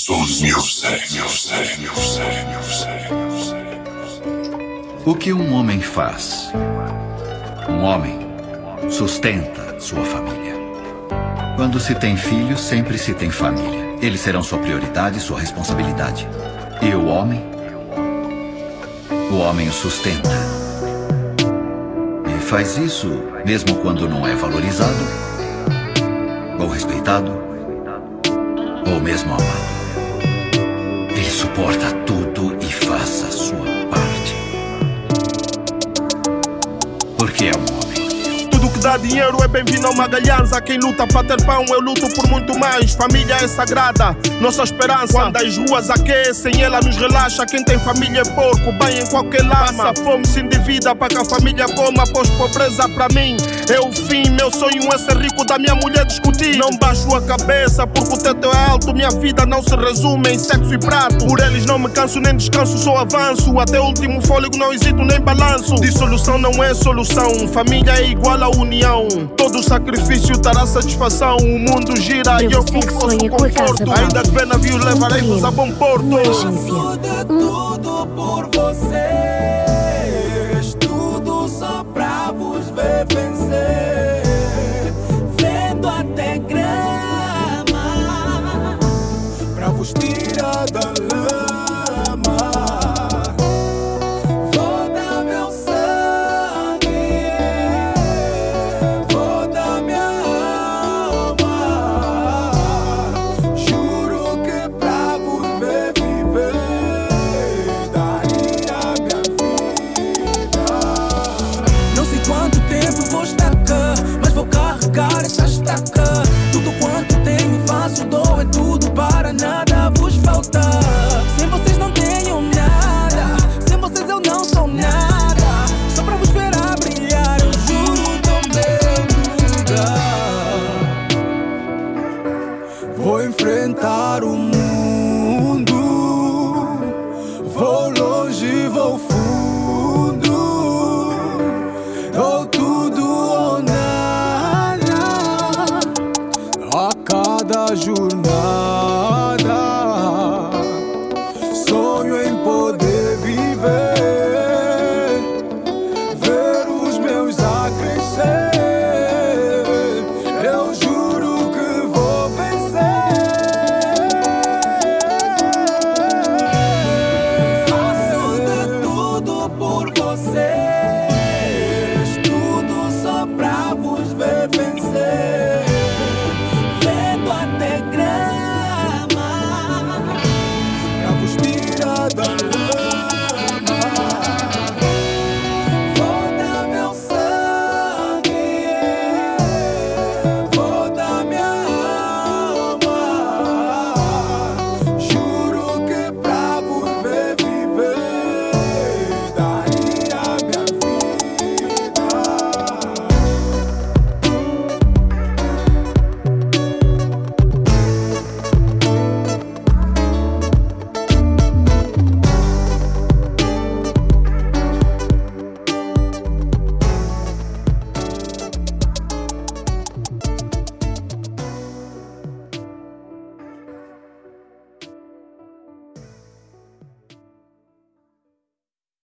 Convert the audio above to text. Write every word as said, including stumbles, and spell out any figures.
Music, music, music, music. O que um homem faz? Um homem sustenta sua família. Quando se tem filhos, sempre se tem família. Eles serão sua prioridade, sua responsabilidade. E o homem? O homem o sustenta. E faz isso mesmo quando não é valorizado, ou respeitado, ou mesmo amado. Ele suporta tudo e faz a sua parte. Porque é um homem. Tudo que dá dinheiro é bem-vindo ao Magalhães. Há quem luta para ter pão, eu luto por muito mais. Família é sagrada, nossa esperança. Quando as ruas aquecem, ela nos relaxa. Quem tem família é porco, bem em qualquer lama. Passa fome, se endivida para que a família coma. Pôs pobreza para mim, é o fim. Meu sonho é ser rico, da minha mulher discutir. Não baixo a cabeça porque o teto é alto. Minha vida não se resume em sexo e prato. Por eles não me canso nem descanso, só avanço. Até o último fôlego não hesito nem balanço. Dissolução não é solução, família é igual a união. Todo sacrifício terá satisfação. O mundo gira e eu com o conforto. Ainda que vê navios, levarei-vos a bom porto. Tudo, tudo por vocês. Tudo só pra vos ver vencer. Vendo até grama pra vos tirar da lama. Tudo quanto tenho faço, dou é tudo para nada vos faltar. Sem vocês não tenho nada, sem vocês eu não sou nada. Só para vos ver a brilhar, eu juro do meu lugar. Vou enfrentar o mundo.